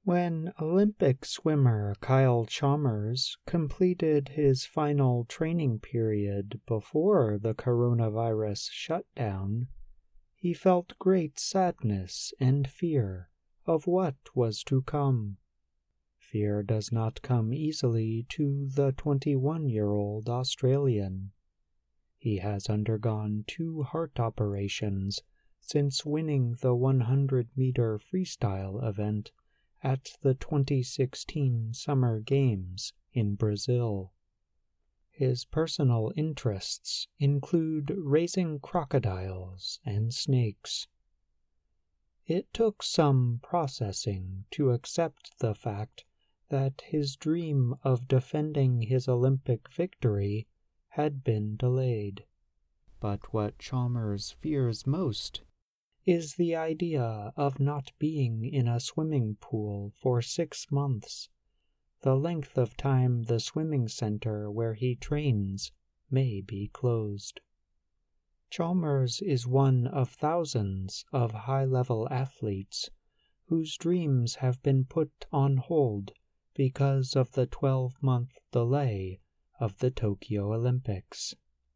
When Olympic swimmer Kyle Chalmers completed his final training period before the coronavirus shutdown, he felt great sadness and fear of what was to come. Fear does not come easily to the 21-year-old Australian. He has undergone 2 heart operations since winning the 100-meter freestyle event at the 2016 Summer Games in Brazil. His personal interests include raising crocodiles and snakes. It took some processing to accept the fact that his dream of defending his Olympic victory had been delayed. But what Chalmers fears most is the idea of not being in a swimming pool for 6 months, the length of time the swimming center where he trains may be closed. Chalmers is one of thousands of high-level athletes whose dreams have been put on hold because of the 12-month delay of the Tokyo Olympics.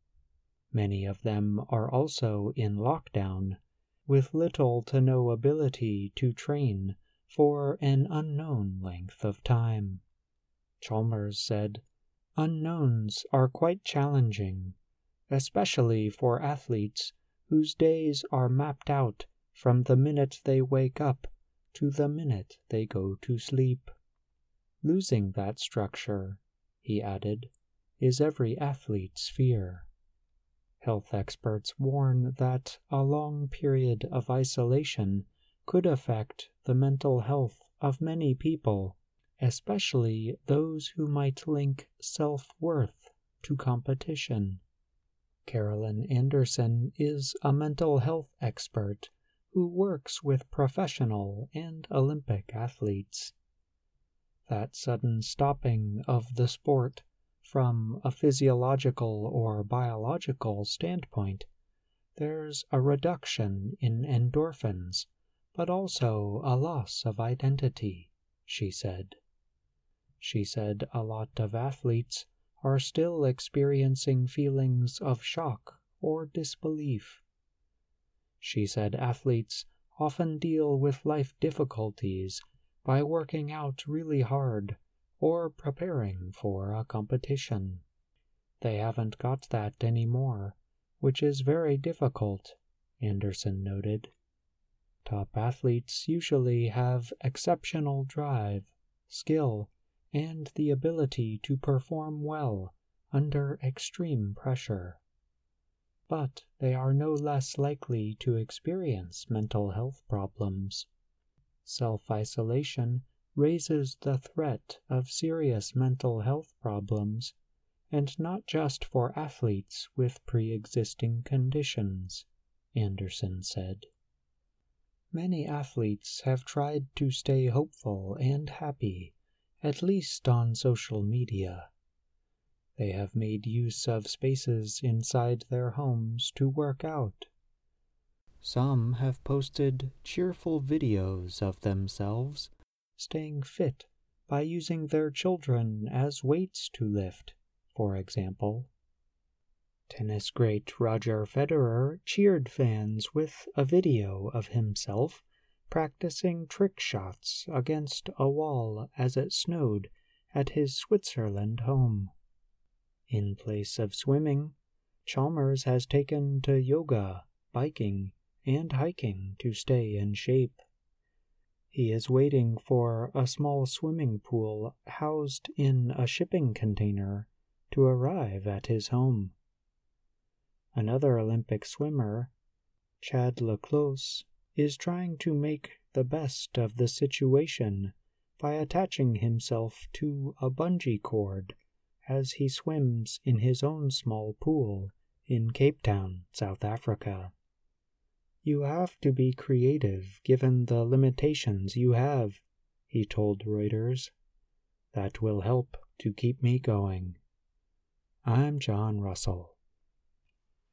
Many of them are also in lockdown, with little to no ability to train for an unknown length of time. Chalmers said, "Unknowns are quite challenging, especially for athletes whose days are mapped out from the minute they wake up to the minute they go to sleep. Losing that structure," he added, "is every athlete's fear." Health experts warn that a long period of isolation could affect the mental health of many people, especially those who might link self-worth to competition. Carolyn Anderson is a mental health expert who works with professional and Olympic athletes. That sudden stopping of the sport from a physiological or biological standpoint, there's a reduction in endorphins, but also a loss of identity, she said. She said a lot of athletes are still experiencing feelings of shock or disbelief. She said athletes often deal with life difficulties by working out really hard or preparing for a competition. They haven't got that anymore, which is very difficult, Anderson noted. Top athletes usually have exceptional drive, skill, and the ability to perform well under extreme pressure. But they are no less likely to experience mental health problems. Self-isolation raises the threat of serious mental health problems, and not just for athletes with pre-existing conditions, Anderson said. Many athletes have tried to stay hopeful and happy, at least on social media. They have made use of spaces inside their homes to work out. Some have posted cheerful videos of themselves staying fit by using their children as weights to lift, for example. Tennis great Roger Federer cheered fans with a video of himself practicing trick shots against a wall as it snowed at his Switzerland home. In place of swimming, Chalmers has taken to yoga, biking, and hiking to stay in shape. He is waiting for a small swimming pool housed in a shipping container to arrive at his home. Another Olympic swimmer, Chad Leclos, is trying to make the best of the situation by attaching himself to a bungee cord as he swims in his own small pool in Cape Town, South Africa. "You have to be creative given the limitations you have," he told Reuters. "That will help to keep me going. I'm John Russell."